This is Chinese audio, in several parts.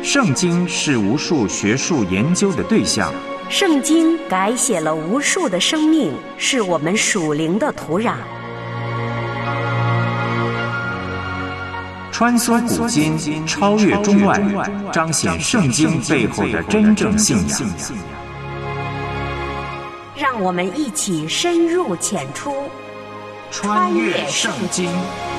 圣经是无数学术研究的对象， 圣经改写了无数的生命，是我们属灵的土壤。 穿梭古今，超越中外，彰显圣经背后的真正信仰。 让我们一起深入浅出， 穿越圣经。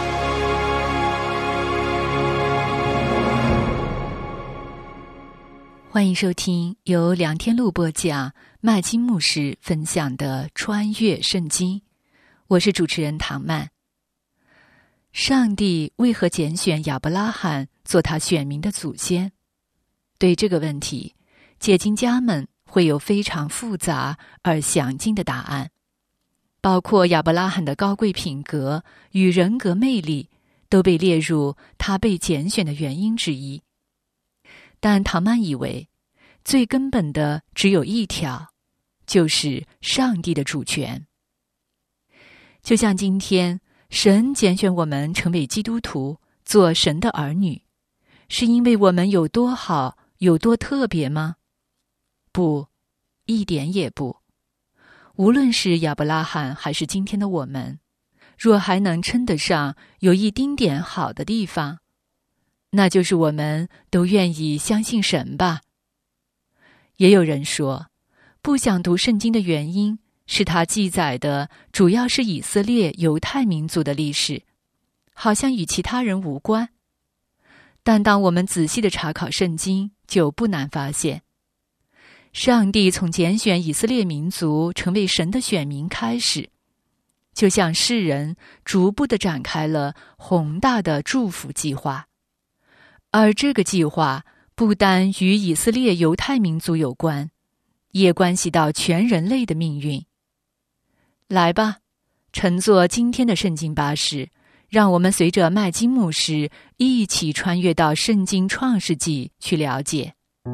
欢迎收听由梁天路播讲、麦金牧师分享的《穿越圣经》，我是主持人唐曼。上帝为何拣选亚伯拉罕做他选民的祖先？对这个问题，解经家们会有非常复杂而详尽的答案，包括亚伯拉罕的高贵品格与人格魅力都被列入他被拣选的原因之一。但唐曼以为，最根本的只有一条，就是上帝的主权。就像今天，神拣选我们成为基督徒，做神的儿女，是因为我们有多好，有多特别吗？不，一点也不。无论是亚伯拉罕还是今天的我们，若还能称得上有一丁点好的地方，那就是我们都愿意相信神吧。也有人说，不想读圣经的原因是它记载的主要是以色列犹太民族的历史，好像与其他人无关。但当我们仔细地查考圣经，就不难发现，上帝从拣选以色列民族成为神的选民开始，就向世人逐步地展开了宏大的祝福计划。而这个计划不单与以色列犹太民族有关，也关系到全人类的命运。来吧，乘坐今天的圣经巴士，让我们随着麦金牧师一起穿越到圣经创世纪去了解。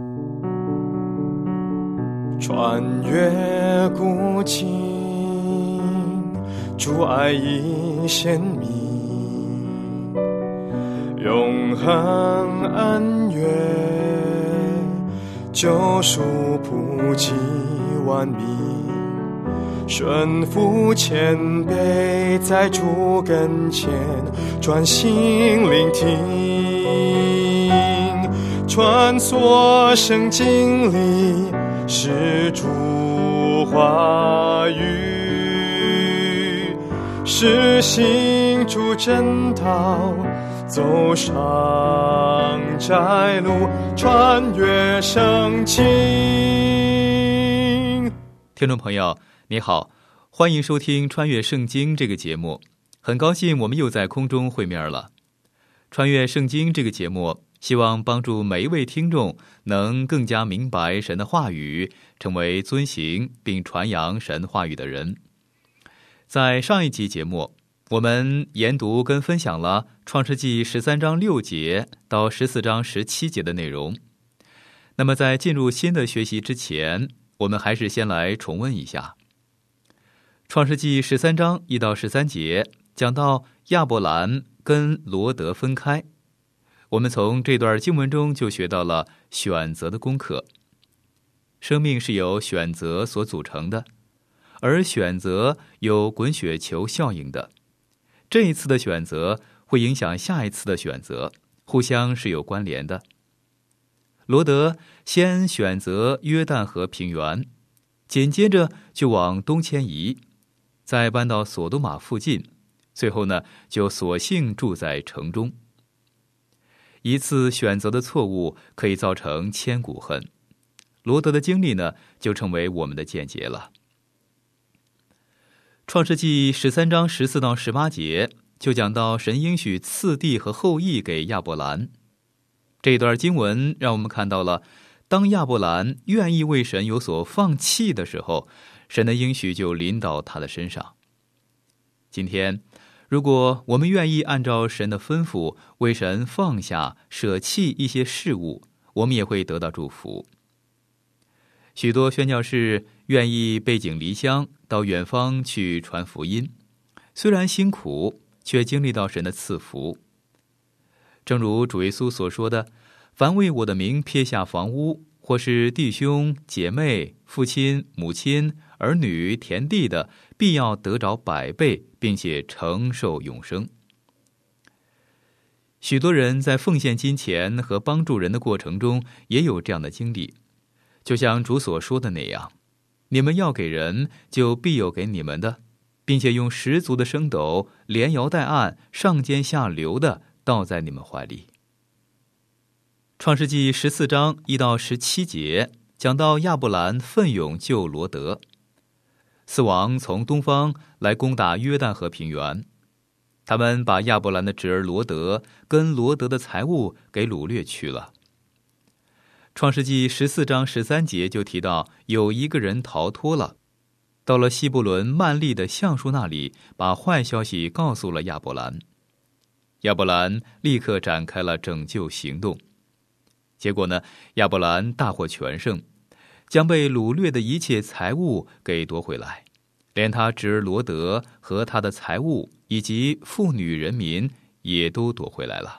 穿越古今，主爱已显明，永恒恩怨，救赎普及万民，顺服谦卑，在主跟前专心聆听，穿梭圣经里是主话语，是行主真道，走上窄路，穿越圣经。 听众朋友你好，欢迎收听穿越圣经这个节目，很高兴我们又在空中会面了。穿越圣经这个节目希望帮助每一位听众能更加明白神的话语，成为遵行并传扬神话语的人。在上一集节目，我们研读跟分享了创世纪13章6节到14章17节的内容。那么在进入新的学习之前，我们还是先来重温一下。创世纪13章1到13节讲到亚伯兰跟罗德分开，我们从这段经文中就学到了选择的功课。生命是由选择所组成的，而选择有滚雪球效应的。这一次的选择会影响下一次的选择，互相是有关联的。罗德先选择约旦河平原，紧接着就往东迁移，再搬到索多玛附近，最后呢就索性住在城中。一次选择的错误可以造成千古恨，罗德的经历呢就成为我们的见解了。创世纪13章14到18节就讲到神应许赐地和后裔给亚伯兰。这段经文让我们看到了，当亚伯兰愿意为神有所放弃的时候，神的应许就临到他的身上。今天如果我们愿意按照神的吩咐为神放下舍弃一些事物，我们也会得到祝福。许多宣教士愿意背井离乡到远方去传福音，虽然辛苦，却经历到神的赐福。正如主耶稣所说的， 凡为我的名撇下房屋，或是弟兄姐妹、父亲母亲、儿女、田地的，必要得着100倍，并且承受永生。许多人在奉献金钱和帮助人的过程中也有这样的经历，就像主所说的那样，你们要给人，就必有给你们的，并且用十足的升斗，连摇带按，上尖下流的倒在你们怀里。创世纪14章1到17节讲到亚伯兰奋勇救罗德，4王从东方来攻打约旦河平原，他们把亚伯兰的侄儿罗德跟罗德的财物给掳掠去了。创世纪14章13节就提到有一个人逃脱了，到了希伯伦曼利的橡树那里，把坏消息告诉了亚伯兰。亚伯兰立刻展开了拯救行动。结果呢，亚伯兰大获全胜，将被掳掠的一切财物给夺回来，连他侄儿罗德和他的财物以及妇女人民也都夺回来了。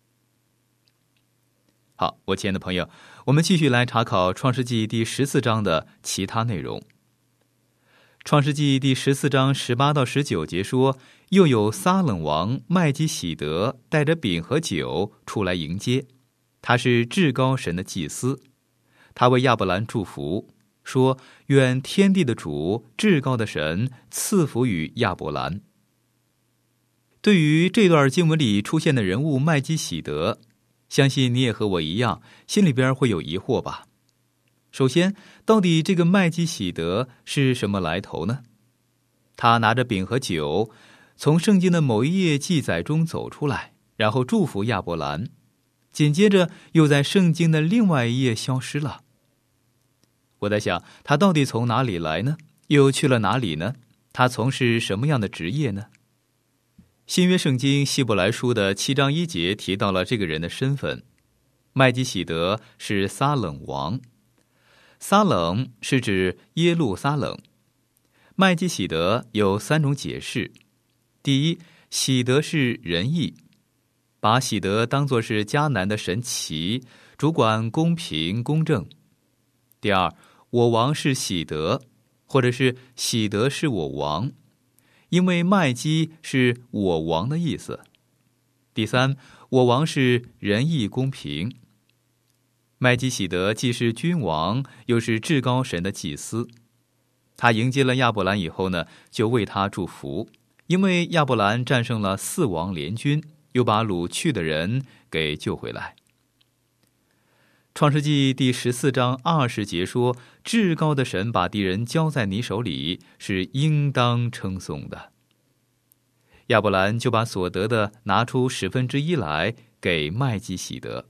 好，我亲爱的朋友，我们继续来查考创世纪第14章的其他内容。创世纪第14章18到19节说，又有撒冷王麦基喜德带着饼和酒出来迎接，他是至高神的祭司。他为亚伯兰祝福，说，愿天地的主至高的神赐福于亚伯兰。对于这段经文里出现的人物麦基喜德，相信你也和我一样，心里边会有疑惑吧。首先，到底这个麦基喜德是什么来头呢？他拿着饼和酒，从圣经的某一页记载中走出来，然后祝福亚伯兰，紧接着又在圣经的另外一页消失了。我在想，他到底从哪里来呢？又去了哪里呢？他从事什么样的职业呢？新约圣经希伯来书的7章1节提到了这个人的身份。麦基喜德是撒冷王，撒冷是指耶路撒冷。麦基喜德有3种解释。第一，喜德是仁义，把喜德当作是迦南的神祇，主管公平公正。第二，我王是喜德，或者是喜德是我王，因为麦基是我王的意思。第三，我王是仁义公平。麦基喜德既是君王，又是至高神的祭司。他迎接了亚伯兰以后呢，就为他祝福，因为亚伯兰战胜了4王联军，又把掳去的人给救回来。创世纪第14章20节说，至高的神把敌人交在你手里，是应当称颂的。亚伯兰就把所得的拿出1/10来给麦基喜德。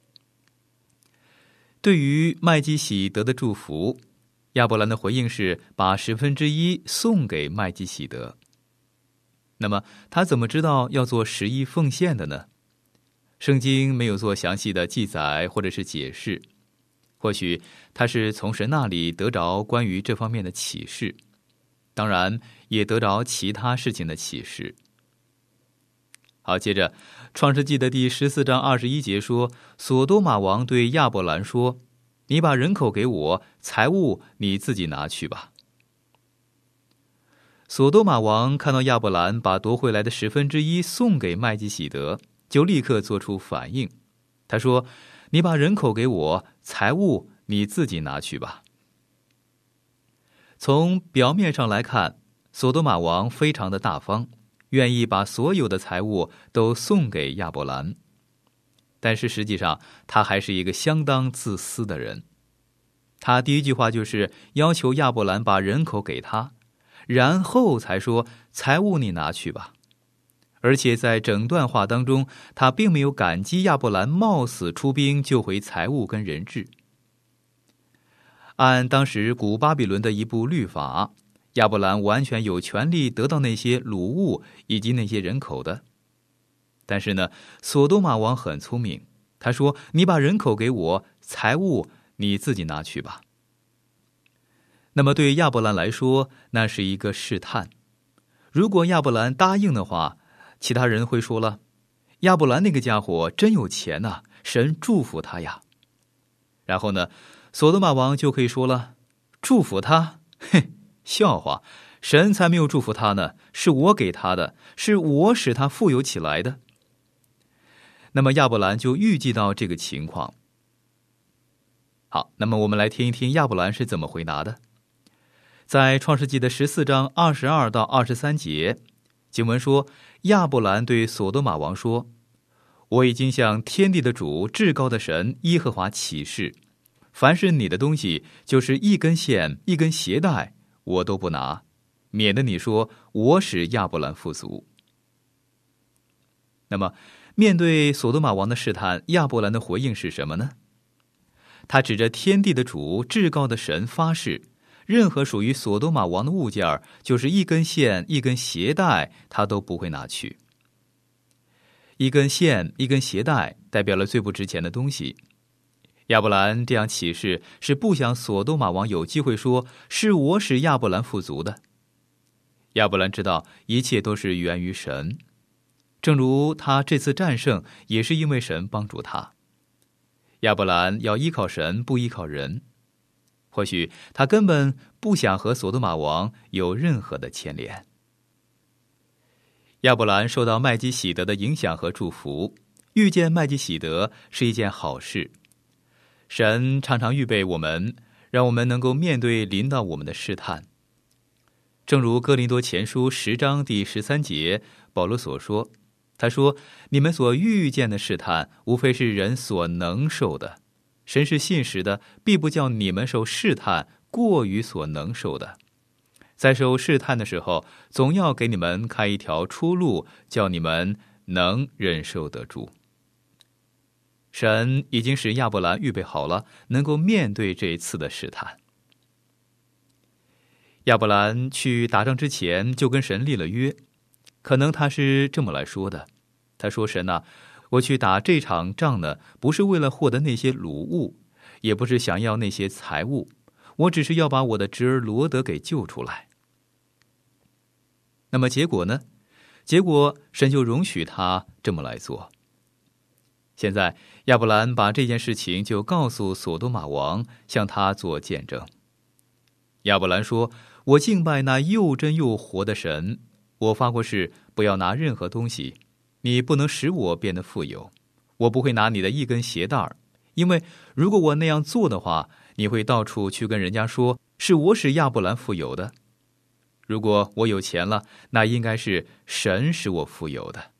对于麦基喜德的祝福，亚伯兰的回应是把1/10送给麦基喜德。那么他怎么知道要做11奉献的呢？圣经没有做详细的记载或者是解释，或许他是从神那里得着关于这方面的启示，当然也得着其他事情的启示。好，接着创世纪的第14章21节说，所多玛王对亚伯兰说，你把人口给我，财物你自己拿去吧。所多玛王看到亚伯兰把夺回来的1/10送给麦基喜德，就立刻做出反应。他说，你把人口给我，财物你自己拿去吧。从表面上来看，所多玛王非常的大方，愿意把所有的财物都送给亚伯兰。但是实际上，他还是一个相当自私的人。他第一句话就是要求亚伯兰把人口给他，然后才说财物你拿去吧。而且在整段话当中，他并没有感激亚伯兰冒死出兵救回财物跟人质。按当时古巴比伦的一部律法，亚伯兰完全有权利得到那些掳物以及那些人口的。但是呢，所多玛王很聪明，他说，你把人口给我，财物你自己拿去吧。那么对亚伯兰来说，那是一个试探。如果亚伯兰答应的话，其他人会说了， 亚伯兰那个家伙真有钱啊，神祝福他呀。然后呢，所多玛王就可以说了，祝福他？嘿，笑话，神才没有祝福他呢，是我给他的，是我使他富有起来的。那么亚伯兰就预计到这个情况。好，那么我们来听一听亚伯兰是怎么回答的。在创世纪的14章22到23节，经文说，亚伯兰对所多玛王说，我已经向天地的主，至高的神耶和华起誓，凡是你的东西，就是一根线一根鞋带，我都不拿，免得你说我使亚伯兰富足。那么面对所多玛王的试探，亚伯兰的回应是什么呢？他指着天地的主，至高的神发誓，任何属于所多玛王的物件，就是一根线一根鞋带，他都不会拿去。一根线一根鞋带代表了最不值钱的东西。亚伯兰这样起誓，是不想所多玛王有机会说是我使亚伯兰富足的。亚伯兰知道一切都是源于神，正如他这次战胜也是因为神帮助他。亚伯兰要依靠神，不依靠人。或许他根本不想和所多玛王有任何的牵连。亚伯兰受到麦基洗德的影响和祝福，遇见麦基洗德是一件好事。神常常预备我们，让我们能够面对临到我们的试探。正如哥林多前书10章第13节保罗所说，他说，你们所遇见的试探，无非是人所能受的。神是信实的，必不叫你们受试探过于所能受的。在受试探的时候，总要给你们开一条出路，叫你们能忍受得住。神已经使亚伯兰预备好了，能够面对这一次的试探。亚伯兰去打仗之前就跟神立了约，可能他是这么来说的，他说，神啊，我去打这场仗呢，不是为了获得那些掳物，也不是想要那些财物，我只是要把我的侄儿罗德给救出来。那么结果呢？结果神就容许他这么来做。现在亚伯兰把这件事情就告诉所多玛王，向他做见证。亚伯兰说，我敬拜那又真又活的神，我发过誓，不要拿任何东西，你不能使我变得富有，我不会拿你的一根鞋带，因为如果我那样做的话，你会到处去跟人家说是我使亚伯兰富有的。如果我有钱了，那应该是神使我富有的。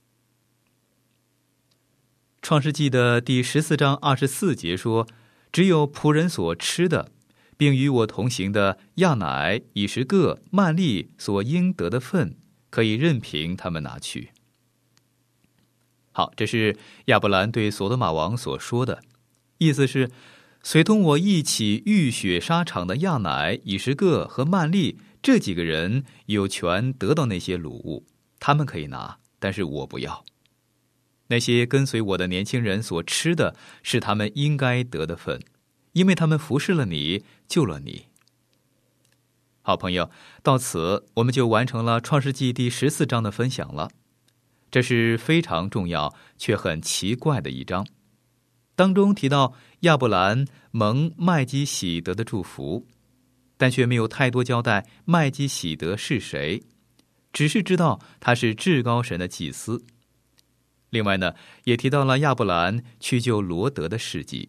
创世纪的第14章24节说，只有仆人所吃的，并与我同行的亚乃、以实各、曼利所应得的份，可以任凭他们拿去。好，这是亚伯兰对所多玛王所说的，意思是，随同我一起浴血沙场的亚乃、以实各和曼利这几个人有权得到那些掳物，他们可以拿，但是我不要。那些跟随我的年轻人所吃的，是他们应该得的份，因为他们服侍了你，救了你。好朋友，到此我们就完成了创世纪第14章的分享了。这是非常重要却很奇怪的一章，当中提到亚伯兰蒙麦基洗德的祝福，但却没有太多交代麦基洗德是谁，只是知道他是至高神的祭司。另外呢，也提到了亚伯兰去救罗德的事迹。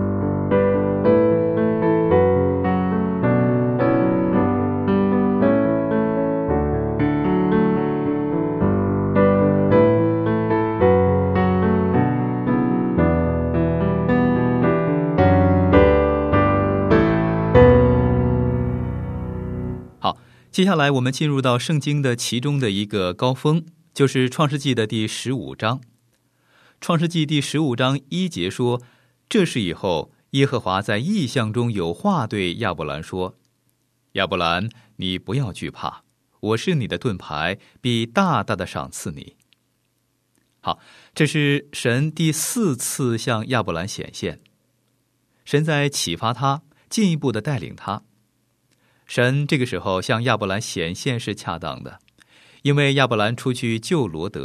好，接下来我们进入到圣经的其中的一个高峰，就是创世纪的第15章。创世纪第15章1节说，这事以后，耶和华在异象中有话对亚伯兰说，亚伯兰，你不要惧怕，我是你的盾牌，必大大的赏赐你。好，这是神第4次向亚伯兰显现，神在启发他，进一步的带领他。神这个时候向亚伯兰显现是恰当的，因为亚伯兰出去救罗德，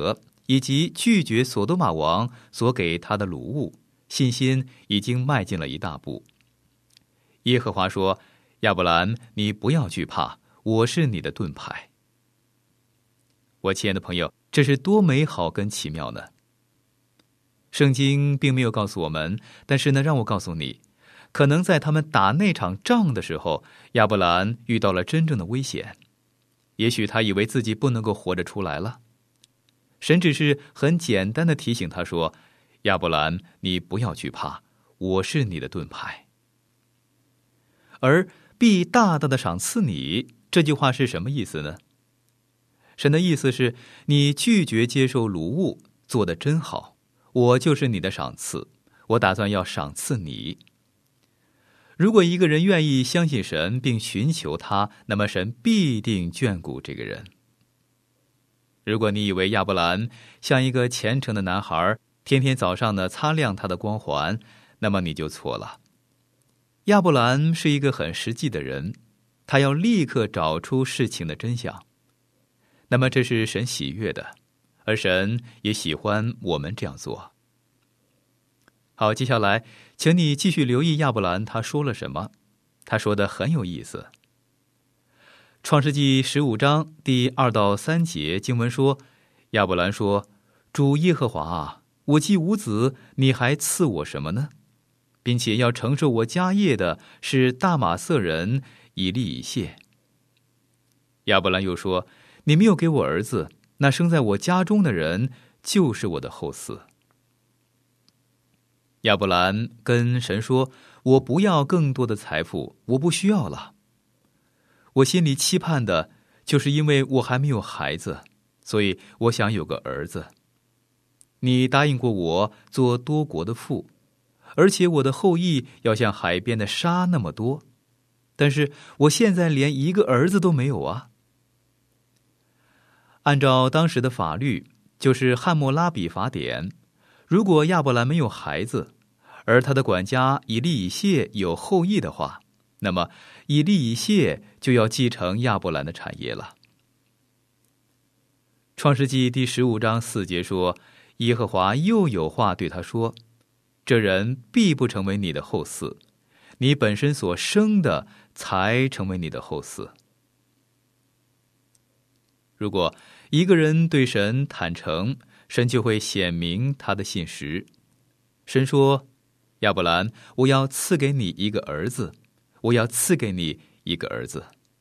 以及拒绝所多玛王所给他的掳物，信心已经迈进了一大步。耶和华说：亚伯兰，你不要惧怕，我是你的盾牌。我亲爱的朋友，这是多美好跟奇妙呢！圣经并没有告诉我们，但是呢，让我告诉你，可能在他们打那场仗的时候，亚伯兰遇到了真正的危险。也许他以为自己不能够活着出来了，神只是很简单的提醒他说：亚伯兰，你不要惧怕，我是你的盾牌。而必大大的赏赐你，这句话是什么意思呢？神的意思是，你拒绝接受掳物，做得真好，我就是你的赏赐，我打算要赏赐你。如果一个人愿意相信神并寻求他，那么神必定眷顾这个人。如果你以为亚伯兰像一个虔诚的男孩，天天早上呢擦亮他的光环，那么你就错了。亚伯兰是一个很实际的人，他要立刻找出事情的真相。那么这是神喜悦的，而神也喜欢我们这样做。好，接下来请你继续留意亚伯兰他说了什么。他说的很有意思。创世纪15章第2到3节经文说，亚伯兰说：主耶和华啊，我既无子，你还赐我什么呢？并且要承受我家业的是大马色人以利以谢。亚伯兰又说：你没有给我儿子，那生在我家中的人就是我的后嗣。亚伯兰跟神说：我不要更多的财富，我不需要了。我心里期盼的就是因为我还没有孩子，所以我想有个儿子。你答应过我做多国的父，而且我的后裔要像海边的沙那么多，但是我现在连一个儿子都没有啊。按照当时的法律，就是汉谟拉比法典，如果亚伯兰没有孩子，而他的管家以利以谢有后裔的话，那么以利以谢就要继承亚伯兰的产业了。创世纪第15章4节说，耶和华又有话对他说：这人必不成为你的后嗣，你本身所生的才成为你的后嗣。如果一个人对神坦诚，神就会显明他的信实。神说：亚伯兰，我要赐给你一个儿子，我要赐给你一个儿子。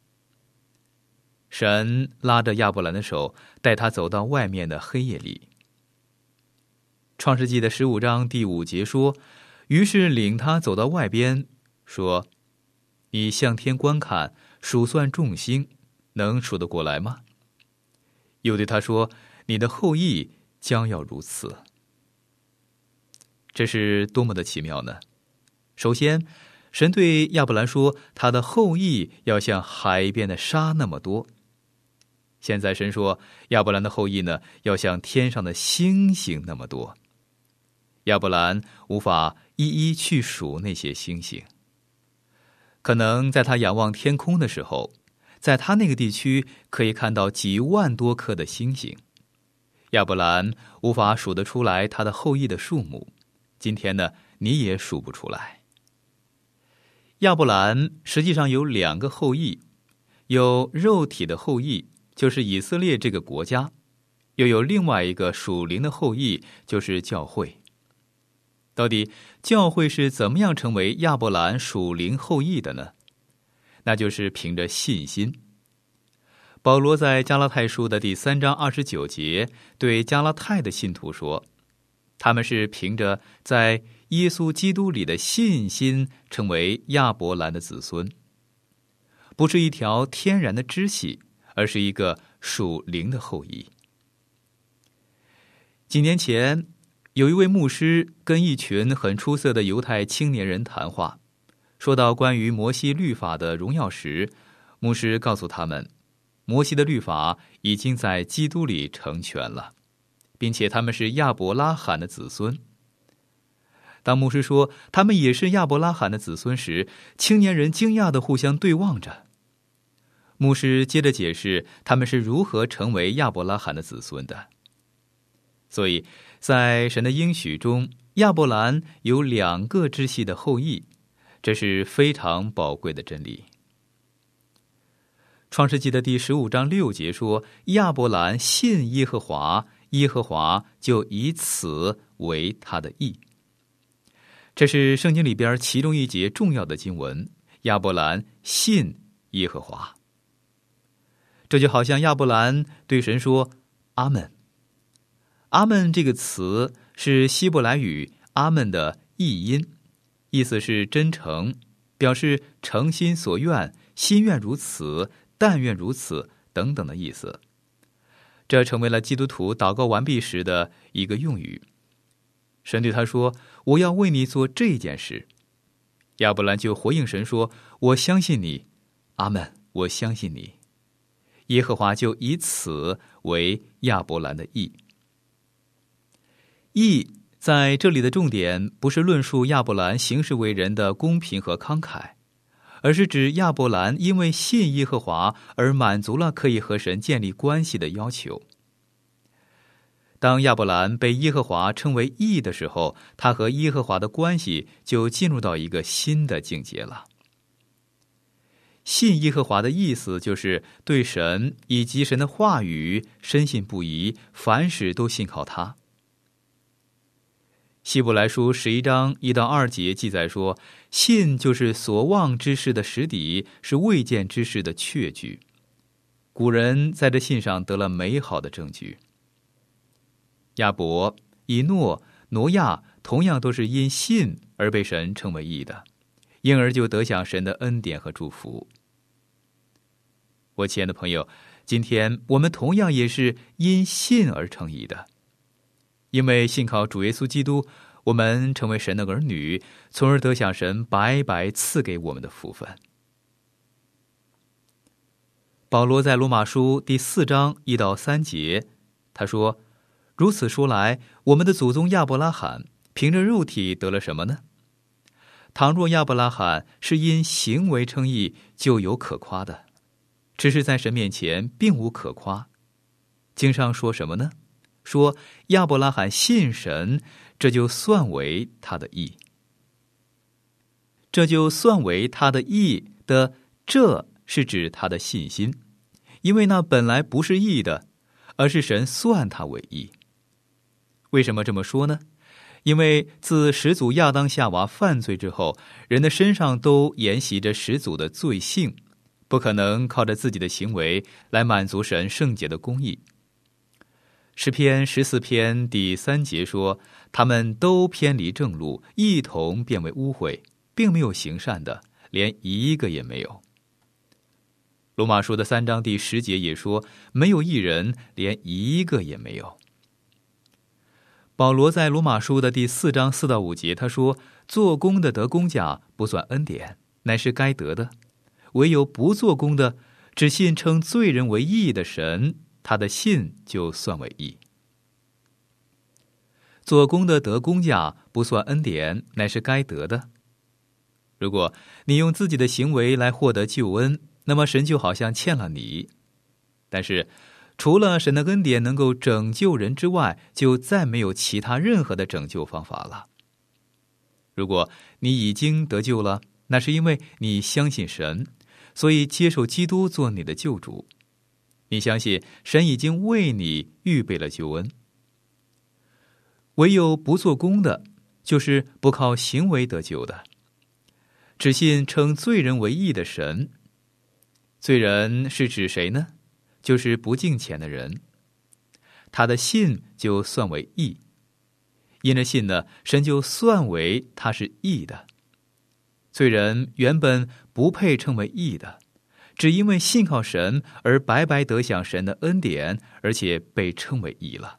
神拉着亚伯兰的手，带他走到外面的黑夜里。创世纪的15章第5节说，于是领他走到外边，说：你向天观看，数算众星，能数得过来吗？又对他说：你的后裔将要如此。这是多么的奇妙呢！首先，神对亚伯兰说，他的后裔要像海边的沙那么多。现在神说，亚伯兰的后裔呢，要像天上的星星那么多。亚伯兰无法一一去数那些星星，可能在他仰望天空的时候，在他那个地区可以看到几万多颗的星星。亚伯兰无法数得出来他的后裔的数目，今天呢，你也数不出来。亚伯兰实际上有2个后裔，有肉体的后裔，就是以色列这个国家，又有另外一个属灵的后裔，就是教会。到底教会是怎么样成为亚伯兰属灵后裔的呢？那就是凭着信心。保罗在加拉太书的第3章29节对加拉太的信徒说，他们是凭着在耶稣基督里的信心成为亚伯兰的子孙，不是一条天然的支系，而是一个属灵的后裔。几年前，有一位牧师跟一群很出色的犹太青年人谈话，说到关于摩西律法的荣耀时，牧师告诉他们，摩西的律法已经在基督里成全了，并且他们是亚伯拉罕的子孙。当牧师说他们也是亚伯拉罕的子孙时，青年人惊讶地互相对望着。牧师接着解释他们是如何成为亚伯拉罕的子孙的。 所以在神的应许中，亚伯兰有2个支系的后裔，这是非常宝贵的真理。创世纪的第15章6节说，亚伯兰信耶和华，耶和华就以此为他的义。这是圣经里边其中一节重要的经文，亚伯兰信耶和华。这就好像亚伯兰对神说阿们。阿们这个词是希伯来语阿们的译音，意思是真诚，表示诚心所愿，心愿如此，但愿如此等等的意思。这成为了基督徒祷告完毕时的一个用语。神对他说，我要为你做这件事。亚伯兰就回应神说，我相信你，阿们，我相信你。耶和华就以此为亚伯兰的义。义在这里的重点不是论述亚伯兰行事为人的公平和慷慨，而是指亚伯兰因为信耶和华而满足了可以和神建立关系的要求。当亚伯兰被耶和华称为义的时候，他和耶和华的关系就进入到一个新的境界了。信耶和华的意思就是对神以及神的话语深信不疑，凡事都信靠他。希伯来书11章1到2节记载说，信就是所望之事的实底，是未见之事的确据。古人在这信上得了美好的证据。亚伯、以诺、挪亚同样都是因信而被神称为义的，因而就得享神的恩典和祝福。我亲爱的朋友，今天我们同样也是因信而称义的，因为信靠主耶稣基督，我们成为神的儿女，从而得享神白白赐给我们的福分。保罗在罗马书第4章1到3节，他说，如此说来，我们的祖宗亚伯拉罕凭着肉体得了什么呢？倘若亚伯拉罕是因行为称义，就有可夸的，只是在神面前并无可夸。经上说什么呢？说亚伯拉罕信神，这就算为他的义。这就算为他的义的，这是指他的信心，因为那本来不是义的，而是神算他为义。为什么这么说呢？因为自始祖亚当夏娃犯罪之后，人的身上都沿袭着始祖的罪性，不可能靠着自己的行为来满足神圣洁的公义。诗篇14篇第3节说，他们都偏离正路，一同变为污秽，并没有行善的，连一个也没有。罗马书的3章第10节也说，没有一人，连一个也没有。保罗在罗马书的第4章4到5节，他说，做工的得工价，不算恩典，乃是该得的；唯有不做工的，只信称罪人为义的神，他的信就算为义。做工的得工价，不算恩典，乃是该得的。如果你用自己的行为来获得救恩，那么神就好像欠了你。但是除了神的恩典能够拯救人之外，就再没有其他任何的拯救方法了。如果你已经得救了，那是因为你相信神，所以接受基督做你的救主。你相信神已经为你预备了救恩。唯有不做工的，就是不靠行为得救的，只信称罪人为义的神。罪人是指谁呢？就是不敬虔的人，他的信就算为义。因着信呢，神就算为他是义的。罪人原本不配称为义的，只因为信靠神而白白得享神的恩典，而且被称为义了。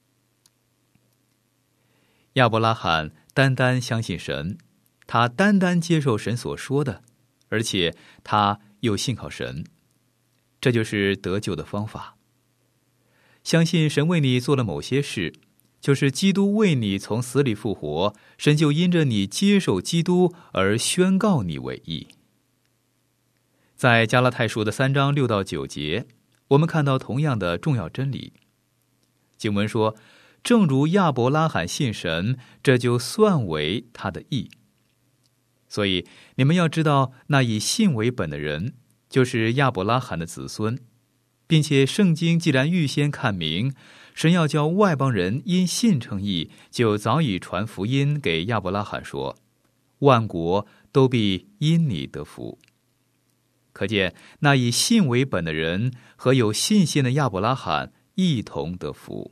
亚伯拉罕单单相信神，他单单接受神所说的，而且他又信靠神，这就是得救的方法。相信神为你做了某些事，就是基督为你从死里复活，神就因着你接受基督而宣告你为义。在加拉太书的3章6到9节，我们看到同样的重要真理。经文说， 正如亚伯拉罕信神，这就算为他的义。所以你们要知道，那以信为本的人，就是亚伯拉罕的子孙，并且圣经既然预先看明，神要叫外邦人因信称义，就早已传福音给亚伯拉罕说，万国都必因你得福。可见那以信为本的人和有信心的亚伯拉罕一同得福。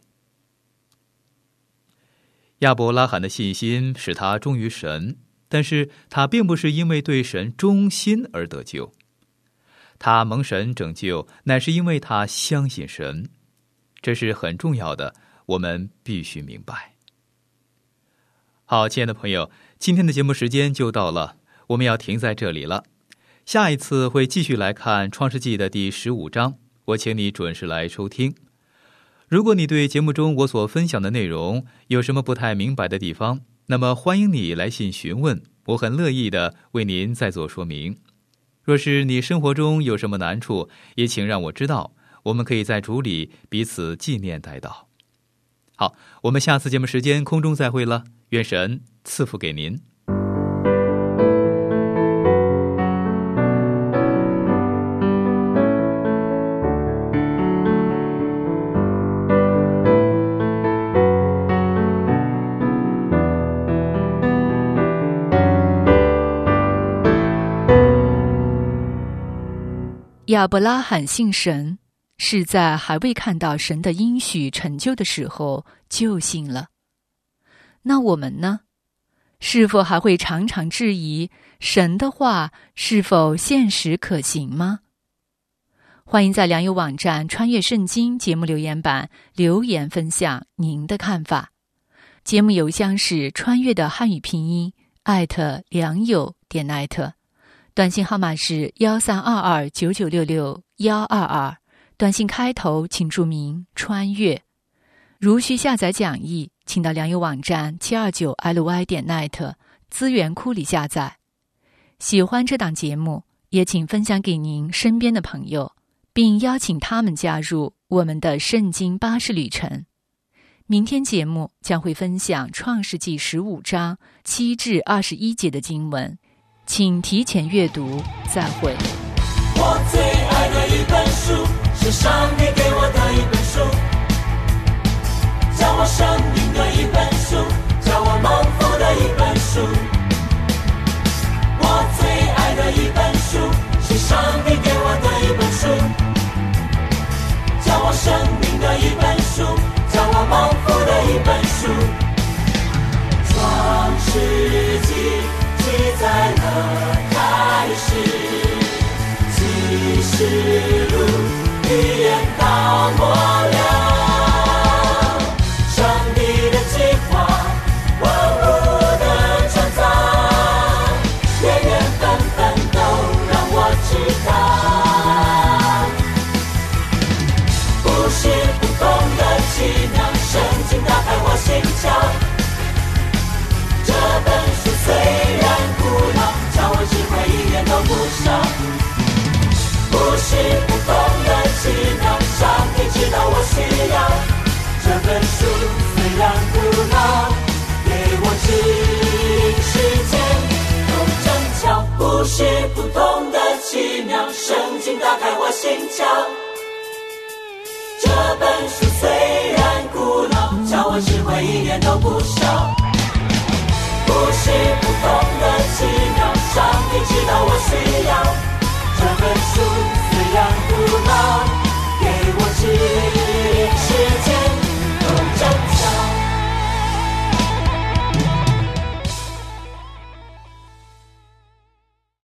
亚伯拉罕的信心使他忠于神，但是他并不是因为对神忠心而得救，他蒙神拯救乃是因为他相信神，这是很重要的，我们必须明白。好，亲爱的朋友，今天的节目时间就到了，我们要停在这里了。下一次会继续来看创世纪的第15章，我请你准时来收听。如果你对节目中我所分享的内容有什么不太明白的地方，那么欢迎你来信询问，我很乐意的为您再做说明。若是你生活中有什么难处，也请让我知道，我们可以在主里彼此纪念代祷。好，我们下次节目时间空中再会了，愿神赐福给您。 亚伯拉罕信神，是在还未看到神的应许成就的时候就信了。那我们呢？是否还会常常质疑神的话是否现实可行吗？欢迎在良友网站穿越圣经节目留言板留言分享您的看法。节目邮箱是穿越的汉语拼音@良友.net，短信号码是13229966-122，短信开头请注明穿越。如需下载讲义，请到良友网站729ly.net 资源库里下载。喜欢这档节目，也请分享给您身边的朋友，并邀请他们加入我们的圣经巴士旅程。明天节目将会分享创世纪15章7至21节的经文，请提前阅读，再会。 我最爱的一本书，是上帝给我的一本书，教我生命的一本书，教我蒙福的一本书。我最爱的一本书，是上帝给我的一本书，教我生命的一本书，教我蒙福的一本书。创世纪记载了开始，启示录预言到末了，上帝的计划万物的创造，原原本本都让我知道，不是不懂的奇妙，圣经打开我心窍。这本书虽然古老，教我智慧一点都不少，不是不懂的奇妙，上帝知道我需要。这本书虽然古老，给我指引时间有正巧，不是不懂的奇妙，圣经打开我心窍。这本书虽然古老，教我智慧一点都不少。